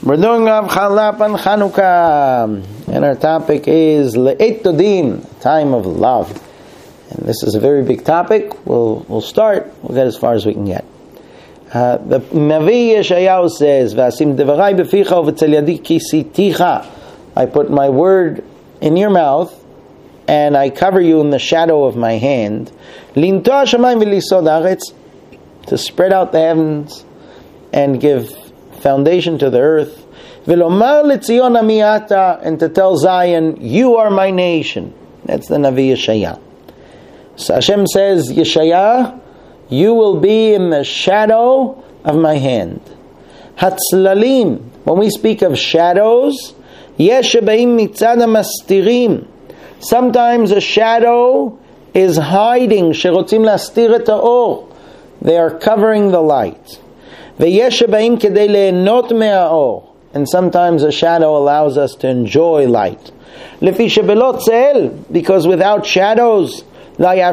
We're doing Rav Chalap on Chanukah, and our topic is Le'et Todim, time of love. And this is a very big topic. We'll start. We'll get as far as we can get. The Navi Yeshayahu says, "V'asim devarai beficha v'tzel yadi kisiticha." I put my word in your mouth, and I cover you in the shadow of my hand. Lintoa shamayim v'lisod haaretz, to spread out the heavens and give foundation to the earth. V'lomar leTzion ami ata, and to tell Zion, you are my nation. That's the Navi Yeshayahu. So Hashem says, Yeshaya, you will be in the shadow of my hand. Hatzlalim, when we speak of shadows, yesh shebaim mitzad hamastirim. Sometimes a shadow is hiding. Sherotzim lastir et haor. They are covering the light. Veyesh shebaim kedei lehenot me'haor. And sometimes a shadow allows us to enjoy light. Lefi shebelo tzel, because without shadows, you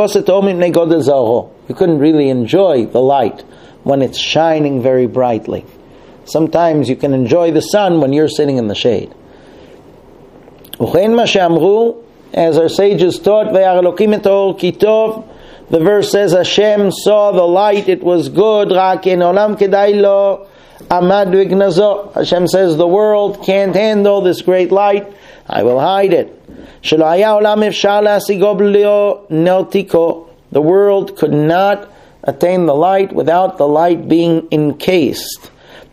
couldn't really enjoy the light when it's shining very brightly. Sometimes you can enjoy the sun when you're sitting in the shade. As our sages taught, the verse says, Hashem saw the light, it was good. Hashem says, the world can't handle this great light, I will hide it. The world could not attain the light without the light being encased.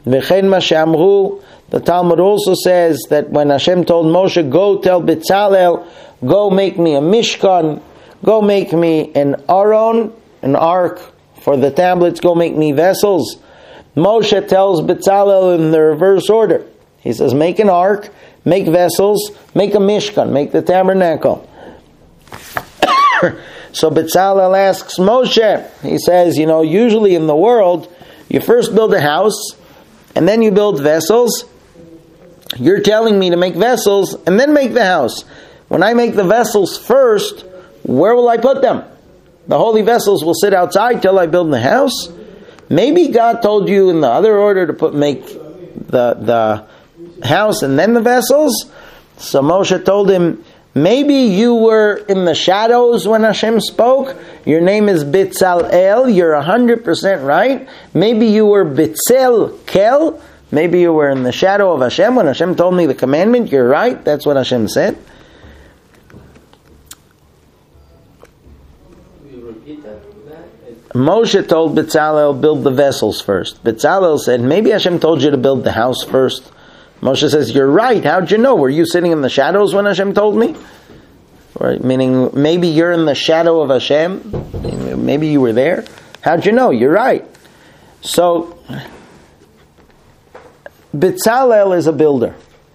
The Talmud also says that when Hashem told Moshe, go tell Betzalel, go make me a Mishkan, go make me an Aron, an ark for the tablets, go make me vessels. Moshe tells Betzalel in the reverse order. He says, make an ark, make vessels, make a Mishkan, make the tabernacle. So Betzalel asks Moshe, he says, usually in the world, you first build a house, and then you build vessels. You're telling me to make vessels, and then make the house. When I make the vessels first, where will I put them? The holy vessels will sit outside till I build the house. Maybe God told you in the other order to make the house and then the vessels. So Moshe told him, maybe you were in the shadows when Hashem spoke. Your name is Bitzalel. You're 100% right. Maybe you were Bitzel Kel. Maybe you were in the shadow of Hashem when Hashem told me the commandment. You're right. That's what Hashem said. Moshe told Betzalel, build the vessels first. Betzalel said, maybe Hashem told you to build the house first. Moshe says, you're right. How'd you know? Were you sitting in the shadows when Hashem told me? Right? Meaning, maybe you're in the shadow of Hashem. Maybe you were there. How'd you know? You're right. So, Betzalel is a builder.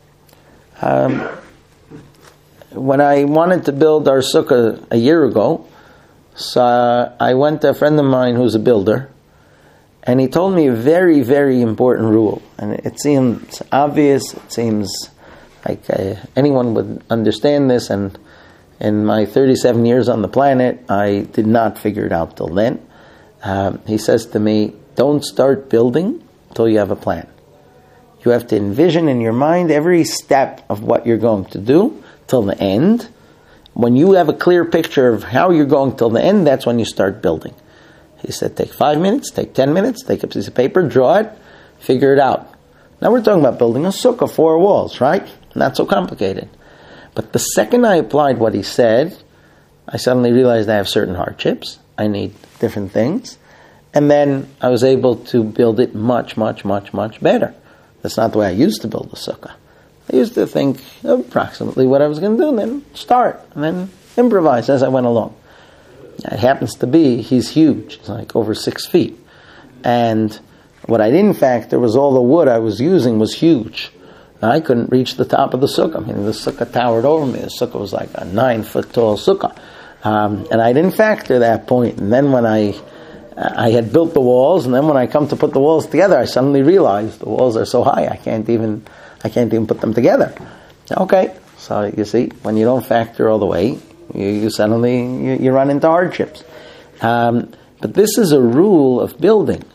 When I wanted to build our sukkah a year ago, so I went to a friend of mine who's a builder, and he told me a very, very important rule. And it seems obvious, it seems like anyone would understand this, and in my 37 years on the planet, I did not figure it out till then. He says to me, don't start building till you have a plan. You have to envision in your mind every step of what you're going to do till the end. When you have a clear picture of how you're going till the end, that's when you start building. He said, take 5 minutes, take 10 minutes, take a piece of paper, draw it, figure it out. Now we're talking about building a sukkah, 4 walls, right? Not so complicated. But the second I applied what he said, I suddenly realized I have certain hardships. I need different things. And then I was able to build it much, much, much, much better. That's not the way I used to build a sukkah. I used to think approximately what I was going to do, and then start, and then improvise as I went along. It happens to be, he's huge. He's like over 6 feet. And what I didn't factor was all the wood I was using was huge. I couldn't reach the top of the sukkah. I mean, the sukkah towered over me. The sukkah was like a 9-foot tall sukkah. And I didn't factor that point. And then when I had built the walls, and then when I come to put the walls together, I suddenly realized the walls are so high, I can't even put them together. Okay, so you see, when you don't factor all the way, you suddenly run into hardships. But this is a rule of building.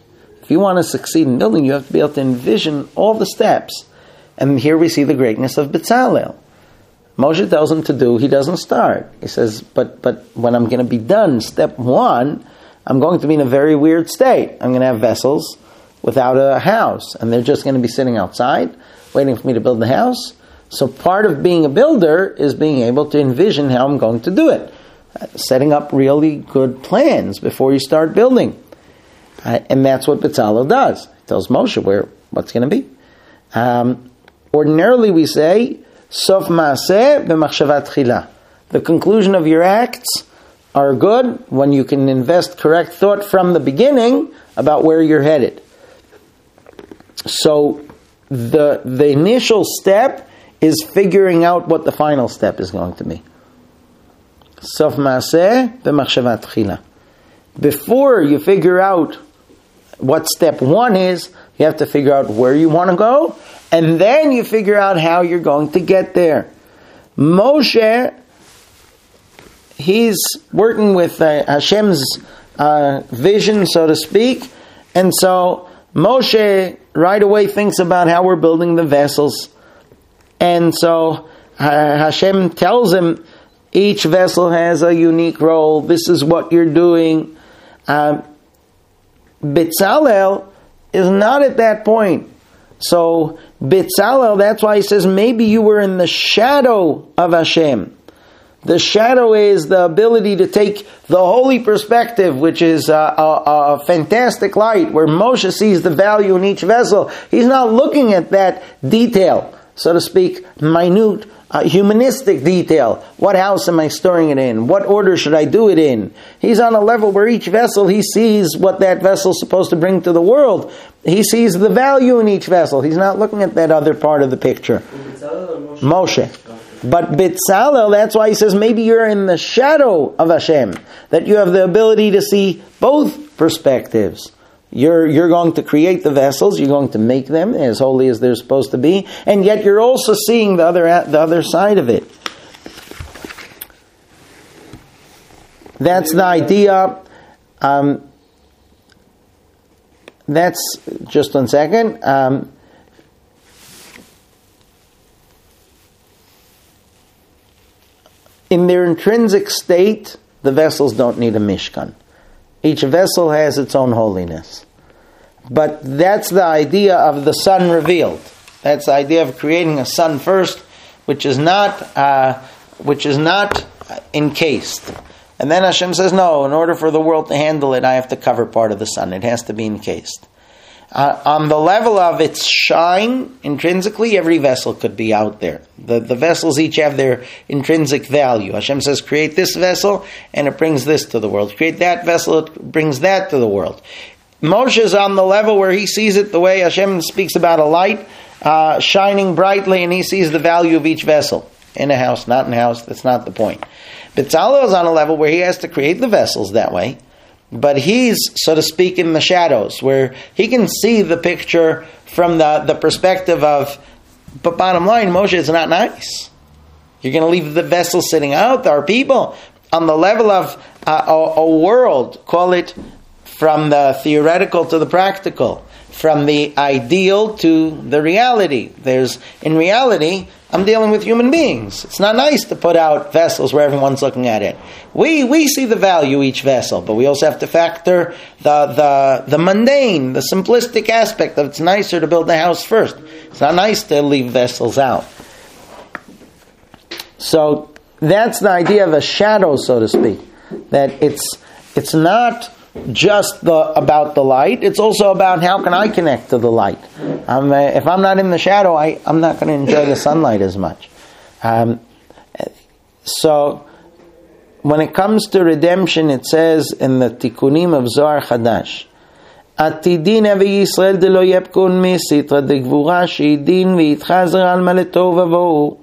If you want to succeed in building, you have to be able to envision all the steps. And here we see the greatness of Bezalel. Moshe tells him to do, he doesn't start. He says, but when I'm going to be done, step one, I'm going to be in a very weird state. I'm going to have vessels without a house, and they're just going to be sitting outside, waiting for me to build the house. So part of being a builder is being able to envision how I'm going to do it. Setting up really good plans before you start building. And that's what Bezalel does. He tells Moshe what's going to be. Ordinarily we say, Sof Maaseh b'machshavat tchila. The conclusion of your acts are good when you can invest correct thought from the beginning about where you're headed. So the initial step is figuring out what the final step is going to be. Sof Maaseh b'machshavat tchila. Before you figure out what step one is, you have to figure out where you want to go, and then you figure out how you're going to get there. Moshe, he's working with Hashem's vision, so to speak, and so Moshe right away thinks about how we're building the vessels. And so Hashem tells him, each vessel has a unique role. This is what you're doing. Bezalel is not at that point. So Bezalel, that's why he says, maybe you were in the shadow of Hashem. The shadow is the ability to take the holy perspective, which is a fantastic light, where Moshe sees the value in each vessel. He's not looking at that detail, so to speak, minute, humanistic detail. What house am I storing it in? What order should I do it in? He's on a level where each vessel, he sees what that vessel is supposed to bring to the world. He sees the value in each vessel. He's not looking at that other part of the picture. Moshe. But Bezalel, that's why he says maybe you're in the shadow of Hashem, that you have the ability to see both perspectives. You're going to create the vessels, you're going to make them as holy as they're supposed to be, and yet you're also seeing the other side of it. That's the idea. That's just 1 second. In their intrinsic state, the vessels don't need a mishkan. Each vessel has its own holiness. But that's the idea of the sun revealed. That's the idea of creating a sun first, which is not encased. And then Hashem says, no, in order for the world to handle it, I have to cover part of the sun. It has to be encased. On the level of its shine, intrinsically, every vessel could be out there. The vessels each have their intrinsic value. Hashem says, create this vessel, and it brings this to the world. Create that vessel, it brings that to the world. Moshe is on the level where he sees it the way Hashem speaks about a light shining brightly, and he sees the value of each vessel. In a house, not in a house, that's not the point. Bezalel is on a level where he has to create the vessels that way, but he's, so to speak, in the shadows, where he can see the picture from the perspective of, but bottom line, Moshe, it's not nice. You're going to leave the vessel sitting out. There are people on the level of a world, call it from the theoretical to the practical, from the ideal to the reality. In reality, I'm dealing with human beings. It's not nice to put out vessels where everyone's looking at it. We see the value each vessel, but we also have to factor the mundane, the simplistic aspect of it's nicer to build the house first. It's not nice to leave vessels out. So that's the idea of a shadow, so to speak. That it's not just about the light, it's also about how can I connect to the light. If I'm not in the shadow, I'm not going to enjoy the sunlight as much. So when it comes to redemption, it says in the Tikkunim of Zohar Chadash, Atidin Avi Yisrael de lo yepkun misitra de gvura sheidin v'yitchazer al maletov avohu.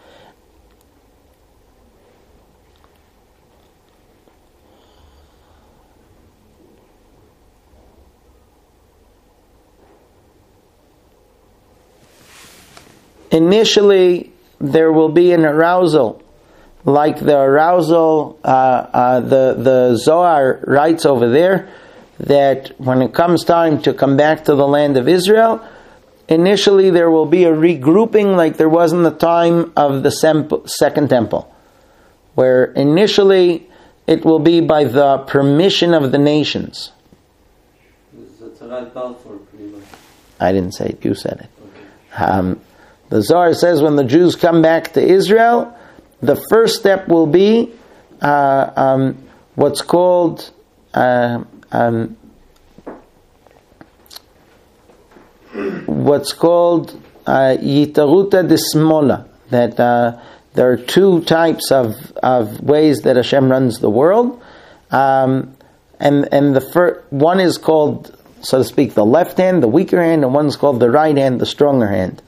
Initially, there will be an arousal, like the arousal the Zohar writes over there, that when it comes time to come back to the land of Israel, initially there will be a regrouping like there was in the time of the Second Temple, where initially it will be by the permission of the nations. I didn't say it, you said it. Okay. The Zohar says when the Jews come back to Israel, the first step will be what's called Yitaruta Dismola, that there are two types of ways that Hashem runs the world, and the first one is called, so to speak, the left hand, the weaker hand, and one's called the right hand, the stronger hand.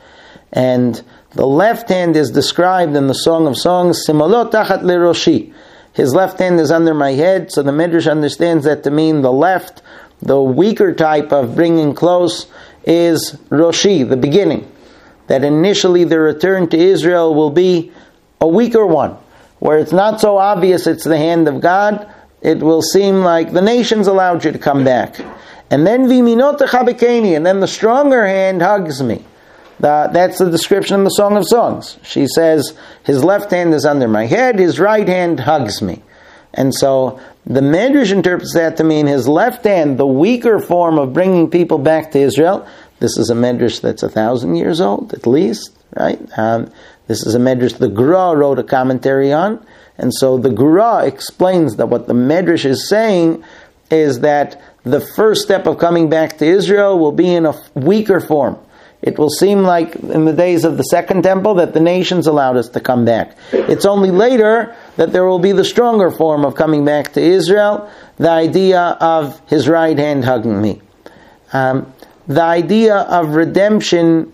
And the left hand is described in the Song of Songs, Simolot tachat leroshi. His left hand is under my head, so the Midrash understands that to mean the left, the weaker type of bringing close, is Roshi, the beginning. That initially the return to Israel will be a weaker one, where it's not so obvious it's the hand of God. It will seem like the nations allowed you to come back. And then Viminot Chabekeni, and then the stronger hand hugs me. That's the description in the Song of Songs. She says, his left hand is under my head, his right hand hugs me. And so the Medrash interprets that to mean his left hand, the weaker form of bringing people back to Israel. This is a Medrash that's 1,000 years old, at least, right? This is a Medrash the Gra wrote a commentary on. And so the Gra explains that what the Medrash is saying is that the first step of coming back to Israel will be in a weaker form. It will seem like in the days of the Second Temple that the nations allowed us to come back. It's only later that there will be the stronger form of coming back to Israel, the idea of his right hand hugging me. The idea of redemption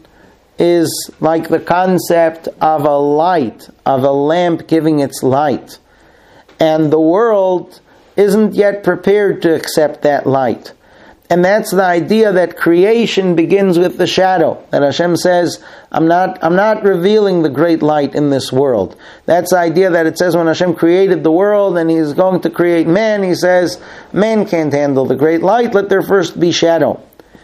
is like the concept of a light, of a lamp giving its light. And the world isn't yet prepared to accept that light. And that's the idea that creation begins with the shadow. That Hashem says, I'm not revealing the great light in this world. That's the idea that it says when Hashem created the world and He's going to create man, He says, man can't handle the great light, let there first be shadow.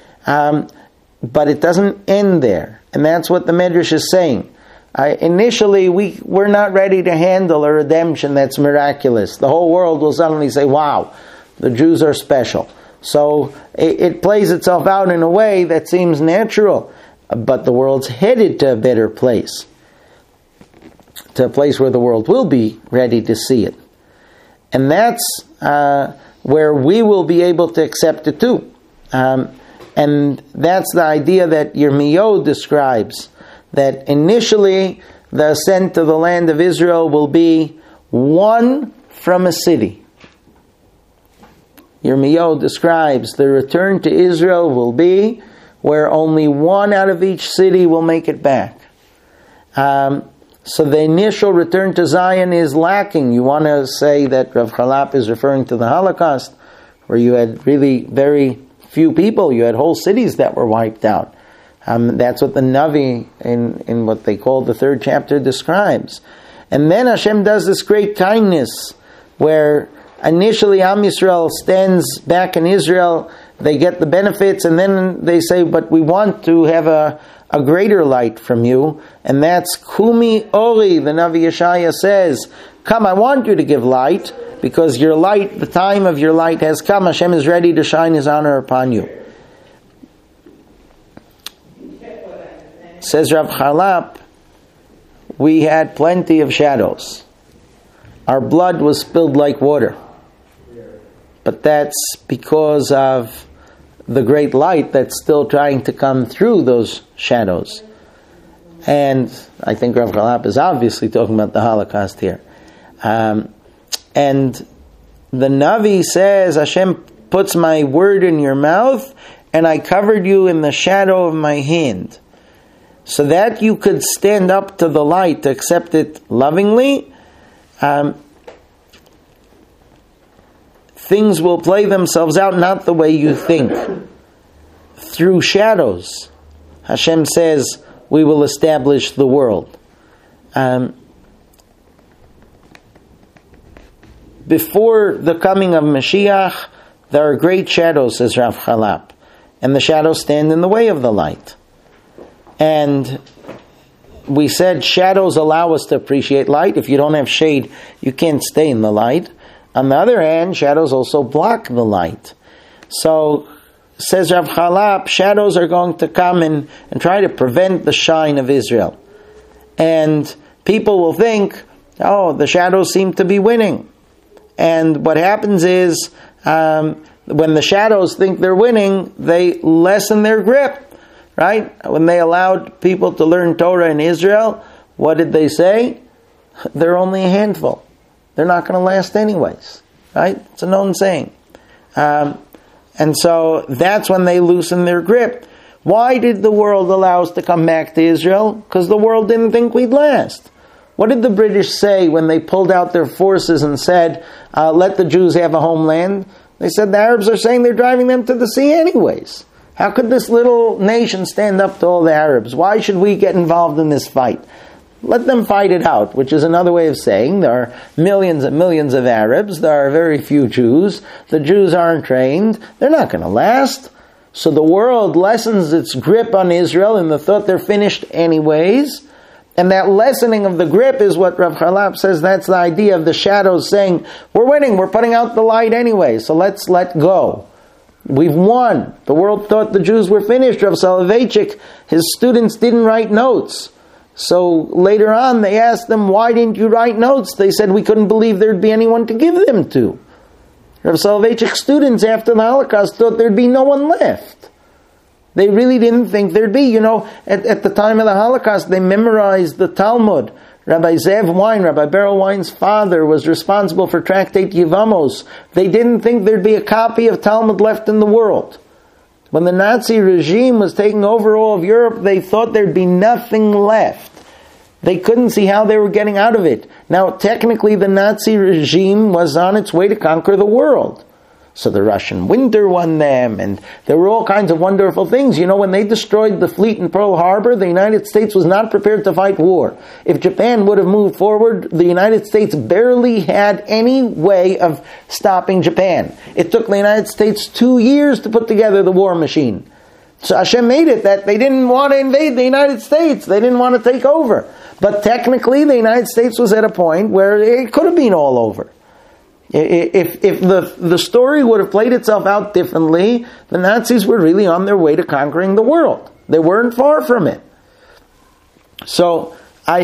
But it doesn't end there. And that's what the Medrash is saying. Initially, we're not ready to handle a redemption that's miraculous. The whole world will suddenly say, wow, the Jews are special. So it plays itself out in a way that seems natural, but the world's headed to a better place, to a place where the world will be ready to see it. And that's where we will be able to accept it too. And that's the idea that Yirmiyahu describes, that initially the ascent to the land of Israel will be one from a city. Yirmiyahu describes the return to Israel will be where only one out of each city will make it back. So the initial return to Zion is lacking. You want to say that Rav Chalap is referring to the Holocaust, where you had really very few people. You had whole cities that were wiped out. That's what the Navi in what they call the 3rd chapter describes. And then Hashem does this great kindness where initially Am Yisrael stands back in Israel, they get the benefits, and then they say, but we want to have a greater light from you, and that's Kumi Ori, the Navi Yeshaya says, come, I want you to give light, because your light, the time of your light has come, Hashem is ready to shine His honor upon you. Says Rav Chalap, we had plenty of shadows. Our blood was spilled like water. But that's because of the great light that's still trying to come through those shadows. And I think Rav Chalap is obviously talking about the Holocaust here. And the Navi says, Hashem puts my word in your mouth, and I covered you in the shadow of my hand. So that you could stand up to the light, to accept it lovingly. Things will play themselves out not the way you think. Through shadows, Hashem says, we will establish the world. Before the coming of Mashiach, there are great shadows, says Rav Chalap, and the shadows stand in the way of the light. And we said shadows allow us to appreciate light. If you don't have shade, you can't stay in the light. On the other hand, shadows also block the light. So, says Rav Chalap, shadows are going to come and try to prevent the shine of Israel. And people will think, oh, the shadows seem to be winning. And what happens is, when the shadows think they're winning, they lessen their grip. Right? When they allowed people to learn Torah in Israel, what did they say? They're only a handful. They're not going to last anyways. Right? It's a known saying. And so that's when they loosen their grip. Why did the world allow us to come back to Israel? Because the world didn't think we'd last. What did the British say when they pulled out their forces and said, let the Jews have a homeland? They said the Arabs are saying they're driving them to the sea anyways. How could this little nation stand up to all the Arabs? Why should we get involved in this fight? Let them fight it out, which is another way of saying there are millions and millions of Arabs, there are very few Jews, the Jews aren't trained, they're not going to last. So the world lessens its grip on Israel in the thought they're finished anyways, and that lessening of the grip is what Rav Chalap says, that's the idea of the shadows saying, we're winning, we're putting out the light anyway, so let's let go. We've won. The world thought the Jews were finished. Rav Soloveitchik, his students didn't write notes. So later on they asked them, why didn't you write notes? They said, we couldn't believe there'd be anyone to give them to. Rav Soloveitchik's students after the Holocaust thought there'd be no one left. They really didn't think there'd be. At the time of the Holocaust, they memorized the Talmud. Rabbi Zev Wein, Rabbi Beryl Wein's father, was responsible for Tractate Yevamos. They didn't think there'd be a copy of Talmud left in the world. When the Nazi regime was taking over all of Europe, they thought there'd be nothing left. They couldn't see how they were getting out of it. Now, technically, the Nazi regime was on its way to conquer the world. So the Russian winter won them, and there were all kinds of wonderful things. When they destroyed the fleet in Pearl Harbor, the United States was not prepared to fight war. If Japan would have moved forward, the United States barely had any way of stopping Japan. It took the United States 2 years to put together the war machine. So Hashem made it that they didn't want to invade the United States. They didn't want to take over. But technically, the United States was at a point where it could have been all over. If the story would have played itself out differently, the Nazis were really on their way to conquering the world. They weren't far from it. So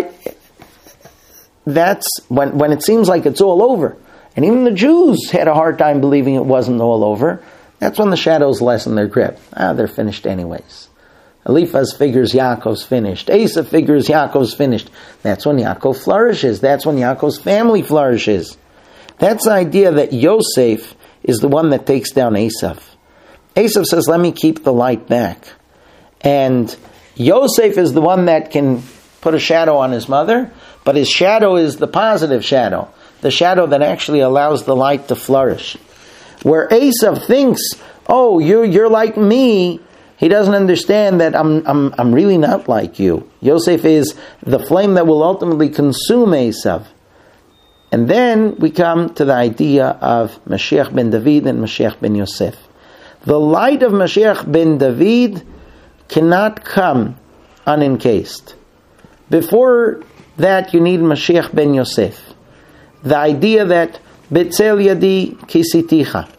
that's when it seems like it's all over, and even the Jews had a hard time believing it wasn't all over. That's when the shadows lessen their grip. They're finished anyways. Eliphaz figures Yaakov's finished. Asa figures Yaakov's finished. That's when Yaakov flourishes. That's when Yaakov's family flourishes. That's the idea that Yosef is the one that takes down Esav. Esav says, let me keep the light back. And Yosef is the one that can put a shadow on his mother, but his shadow is the positive shadow, the shadow that actually allows the light to flourish. Where Esav thinks, oh, you're like me, he doesn't understand that I'm really not like you. Yosef is the flame that will ultimately consume Esav. And then we come to the idea of Mashiach ben David and Mashiach ben Yosef. The light of Mashiach ben David cannot come unencased. Before that, you need Mashiach ben Yosef. The idea that Betzel Yadi Kisiticha.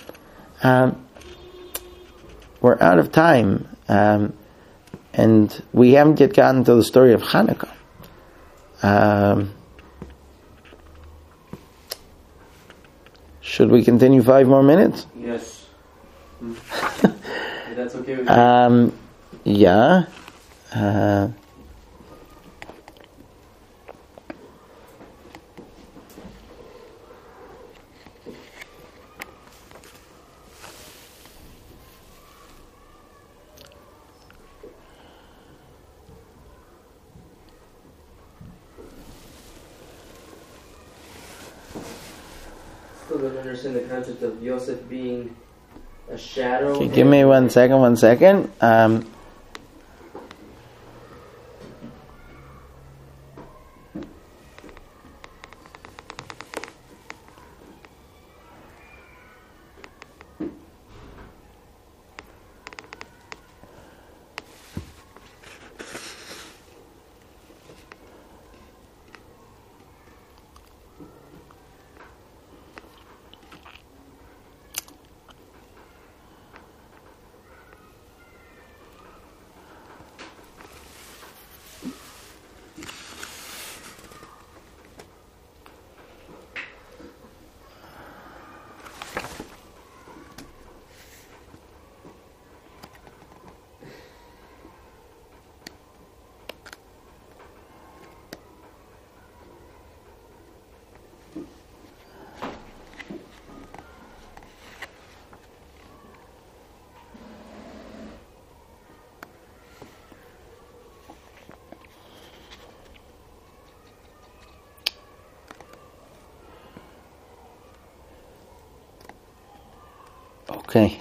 We're out of time, and we haven't yet gotten to the story of Hanukkah. Should we continue 5 more minutes? Yes. If that's okay with you. Yeah. Still don't understand the concept of Yosef being a shadow. Okay, give me 1 second. Okay.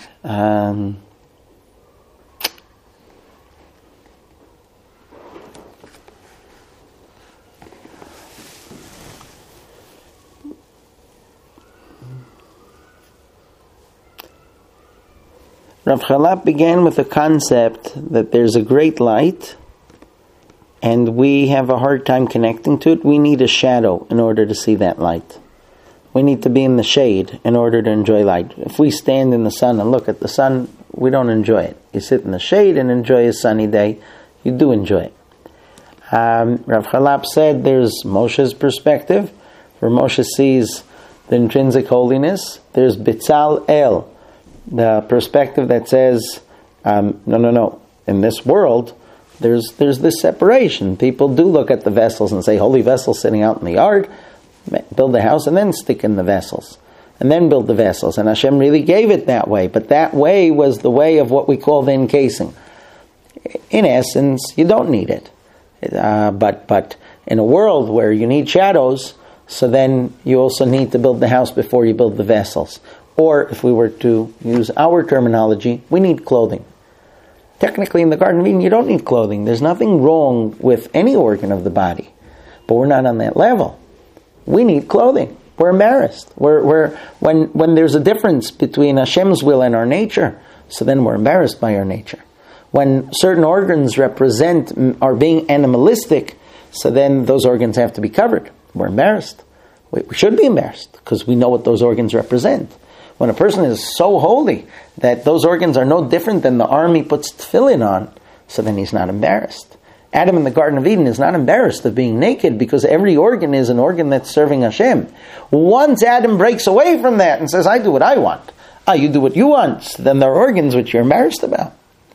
Rav Charlap began with the concept that there's a great light and we have a hard time connecting to it. We need a shadow in order to see that light. We need to be in the shade in order to enjoy light. If we stand in the sun and look at the sun, we don't enjoy it. You sit in the shade and enjoy a sunny day, you do enjoy it. Rav Charlap said there's Moshe's perspective, where Moshe sees the intrinsic holiness. There's Bitzal El, the perspective that says, no. In this world, there's this separation. People do look at the vessels and say, holy vessels sitting out in the yard, build a house and then stick in the vessels. And then build the vessels. And Hashem really gave it that way. But that way was the way of what we call the encasing. In essence, you don't need it. But in a world where you need shadows, so then you also need to build the house before you build the vessels. Or, if we were to use our terminology, we need clothing. Technically, in the Garden of Eden, you don't need clothing. There's nothing wrong with any organ of the body. But we're not on that level. We need clothing. We're embarrassed. When there's a difference between Hashem's will and our nature, so then we're embarrassed by our nature. When certain organs represent our being animalistic, so then those organs have to be covered. We're embarrassed. We should be embarrassed because we know what those organs represent. When a person is so holy that those organs are no different than the army puts tefillin on, so then he's not embarrassed. Adam in the Garden of Eden is not embarrassed of being naked because every organ is an organ that's serving Hashem. Once Adam breaks away from that and says, I do what I want, you do what you want, then there are organs which you're embarrassed about.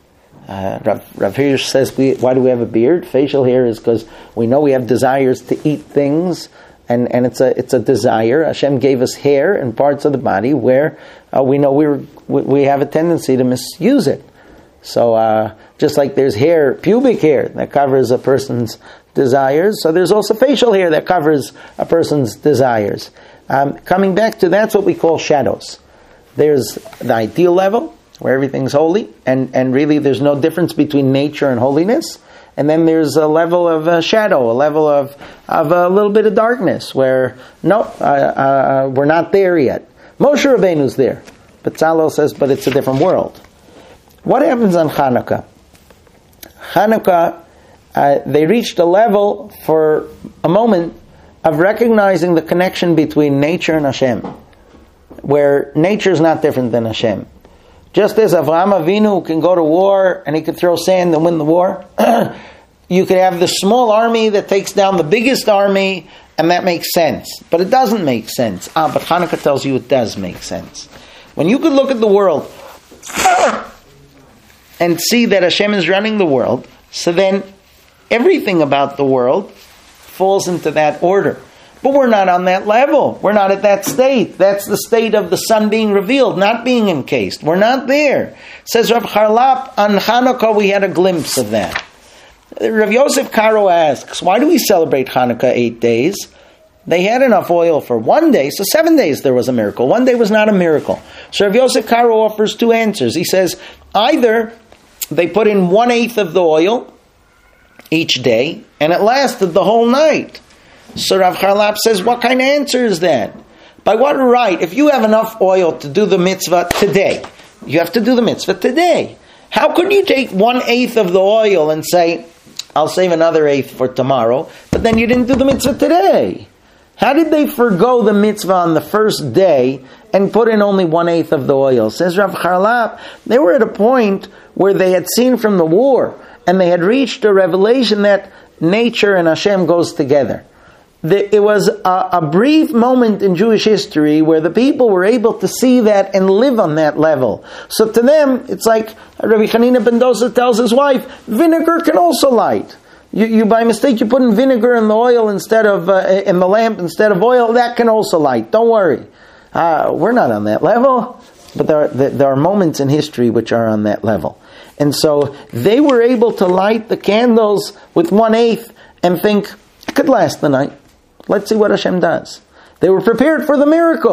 Rav Hirsch says, why do we have a beard? Facial hair is because we know we have desires to eat things, and it's a desire. Hashem gave us hair and parts of the body where we know we have a tendency to misuse it. So just like there's hair, pubic hair, that covers a person's desires, so there's also facial hair that covers a person's desires. Coming back to that's what we call shadows. There's the ideal level, where everything's holy, and really there's no difference between nature and holiness. And then there's a level of shadow, a level of a little bit of darkness, where we're not there yet. Moshe Rabbeinu's there, but Tzalel says, but it's a different world. What happens on Hanukkah? Hanukkah, they reached a level for a moment of recognizing the connection between nature and Hashem, where nature is not different than Hashem. Just as Avraham Avinu can go to war and he could throw sand and win the war, you could have the small army that takes down the biggest army, and that makes sense. But it doesn't make sense. But Hanukkah tells you it does make sense. When you could look at the world and see that Hashem is running the world, so then everything about the world falls into that order. But we're not on that level. We're not at that state. That's the state of the sun being revealed, not being encased. We're not there. Says Rav Charlap, on Hanukkah we had a glimpse of that. Rav Yosef Karo asks, why do we celebrate Hanukkah 8 days? They had enough oil for 1 day, so 7 days there was a miracle. 1 day was not a miracle. So Rav Yosef Karo offers 2 answers. He says, either they put in 1/8 of the oil each day, and it lasted the whole night. So Rav Charlap says, what kind of answer is that? By what right? If you have enough oil to do the mitzvah today, you have to do the mitzvah today. How could you take 1/8 of the oil and say, I'll save another 1/8 for tomorrow, but then you didn't do the mitzvah today? How did they forgo the mitzvah on the first day and put in only 1/8 of the oil? Says Rav Charlap, they were at a point where they had seen from the war, and they had reached a revelation that nature and Hashem goes together. It was a brief moment in Jewish history where the people were able to see that and live on that level. So to them, it's like Rabbi Hanina ben Dosa tells his wife, vinegar can also light. You by mistake, you put in vinegar in the oil instead of, in the lamp instead of oil, that can also light. Don't worry. We're not on that level, but there are moments in history which are on that level. And so they were able to light the candles with 1/8 and think, it could last the night. Let's see what Hashem does. They were prepared for the miracle.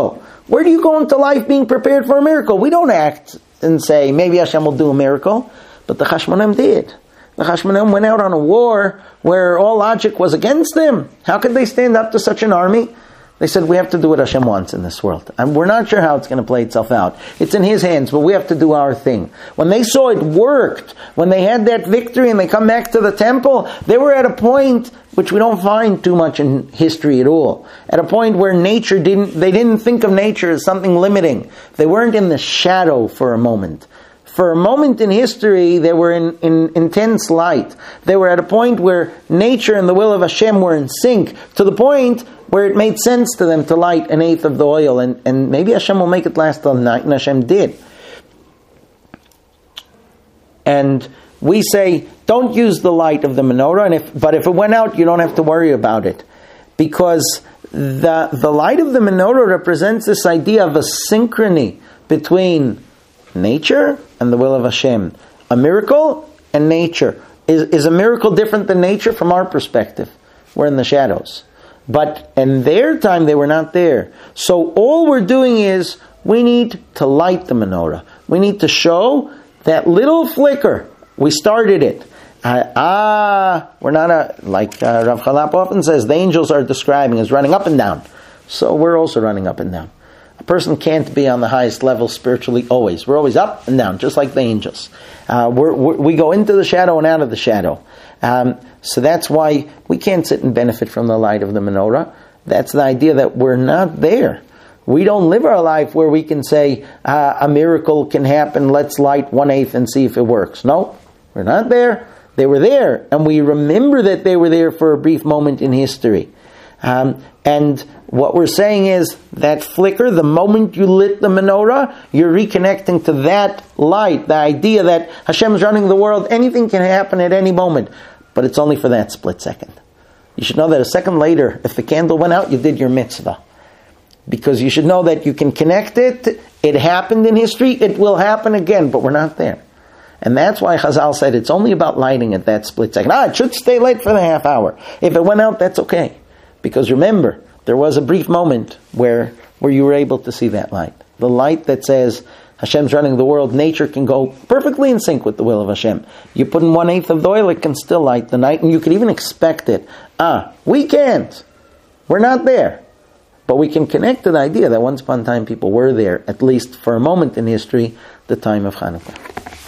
Where do you go into life being prepared for a miracle? We don't act and say, maybe Hashem will do a miracle. But the Chashmonim did. The Chashmonim went out on a war where all logic was against them. How could they stand up to such an army? They said, we have to do what Hashem wants in this world. And we're not sure how it's going to play itself out. It's in His hands, but we have to do our thing. When they saw it worked, when they had that victory and they come back to the temple, they were at a point which we don't find too much in history at all. At a point where they didn't think of nature as something limiting. They weren't in the shadow for a moment. For a moment in history, they were in intense light. They were at a point where nature and the will of Hashem were in sync, to the point where it made sense to them to light an eighth of the oil, and maybe Hashem will make it last all night, and Hashem did. And we say, don't use the light of the menorah, but if it went out, you don't have to worry about it. Because the light of the menorah represents this idea of a synchrony between nature and the will of Hashem. A miracle and nature. Is a miracle different than nature? From our perspective, we're in the shadows. But in their time, they were not there. So all we're doing is, we need to light the menorah. We need to show that little flicker. We started it. We're not like Rav Chalap often says, the angels are describing as running up and down. So we're also running up and down. A person can't be on the highest level spiritually always. We're always up and down, just like the angels. We go into the shadow and out of the shadow. So that's why we can't sit and benefit from the light of the menorah. That's the idea that we're not there. We don't live our life where we can say, a miracle can happen, let's light 1/8 and see if it works. No, we're not there. They were there, and we remember that they were there for a brief moment in history. And what we're saying is, that flicker, the moment you lit the menorah, you're reconnecting to that light, the idea that Hashem's running the world, anything can happen at any moment, but it's only for that split second. You should know that a second later, if the candle went out, you did your mitzvah. Because you should know that you can connect it, it happened in history, it will happen again, but we're not there. And that's why Chazal said it's only about lighting at that split second. It should stay lit for the half hour. If it went out, that's okay. Because remember, there was a brief moment where you were able to see that light. The light that says, Hashem's running the world, nature can go perfectly in sync with the will of Hashem. You put in 1/8 of the oil, it can still light the night, and you can even expect it. We can't. We're not there. But we can connect to the idea that once upon a time people were there, at least for a moment in history, the time of Hanukkah.